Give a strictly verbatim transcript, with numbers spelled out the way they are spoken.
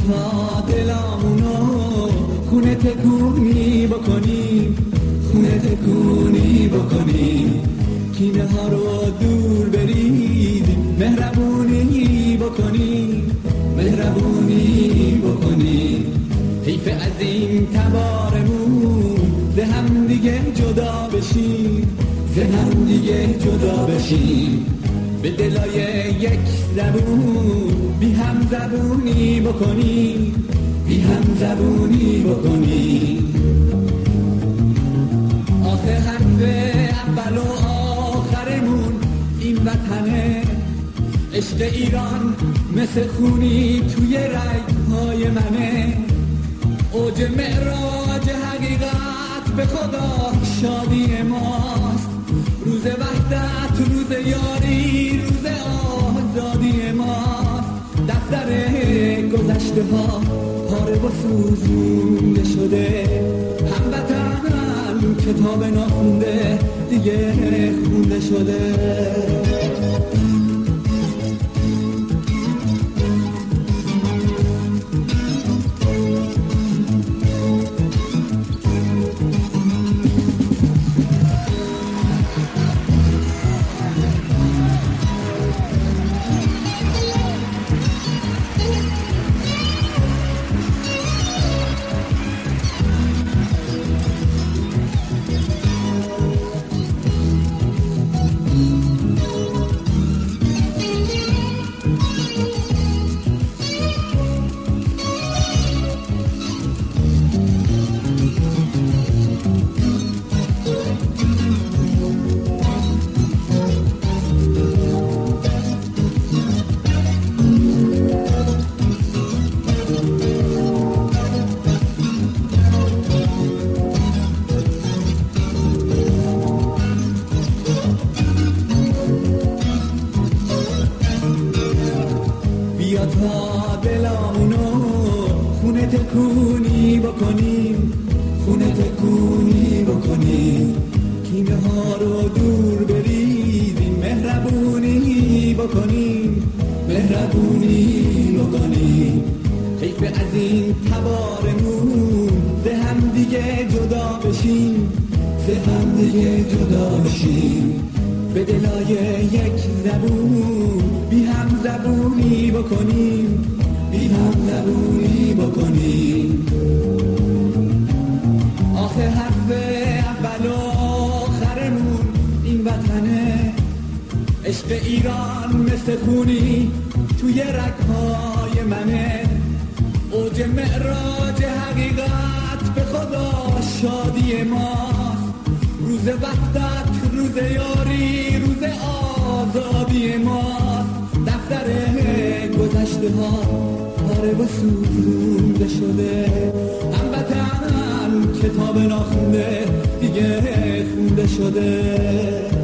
تا دلامونو خونه تکونی بکنیم، خونه تکونی بکنیم، کینه ها رو دور برید، مهربونی بکنیم، مهربونی بکنیم. حیف از این تبارمون به هم دیگه جدا بشیم، به هم دیگه جدا بشیم، به دلای یک زبون بی هم زبونی بکنیم، بی هم زبونی بکنیم. آخه حرف اول و آخرمون این وطنه، عشق ایران مثل خونی توی رگ‌های منه، اوج معراج حقیقت به خدا شادی ماست، روز وحدت، روز یاری، روز آزادی ماست. دفتر گذشته ها پاره و سوزونده شده، هموطن کتاب ناخونده دیگه خونده شده. بیا تا دلامونو خونه تکونی بکنیم، خونه تکونی بکنیم، کینه ها رو دور بریزیم، مهربونی بکنیم، مهربونی بکنیم. حیف از این تبارمون به هم دیگه جدا بشیم، به هم دیگه جدا بشیم، به دلای یک زبون بی هم زبونی بکنیم، بی هم زبونی بکنیم. آخه حرف اول و آخرمون این وطنه، عشق ایران مثل خونی توی رگ‌های منه، اوج معراج حقیقت به خدا شادی ماست، روز وحدت، روز یاری، روز آزادی ماست. دفتر گذشته ها پاره و سوزونده شده، هموطن کتاب ناخونده دیگه خونده شده.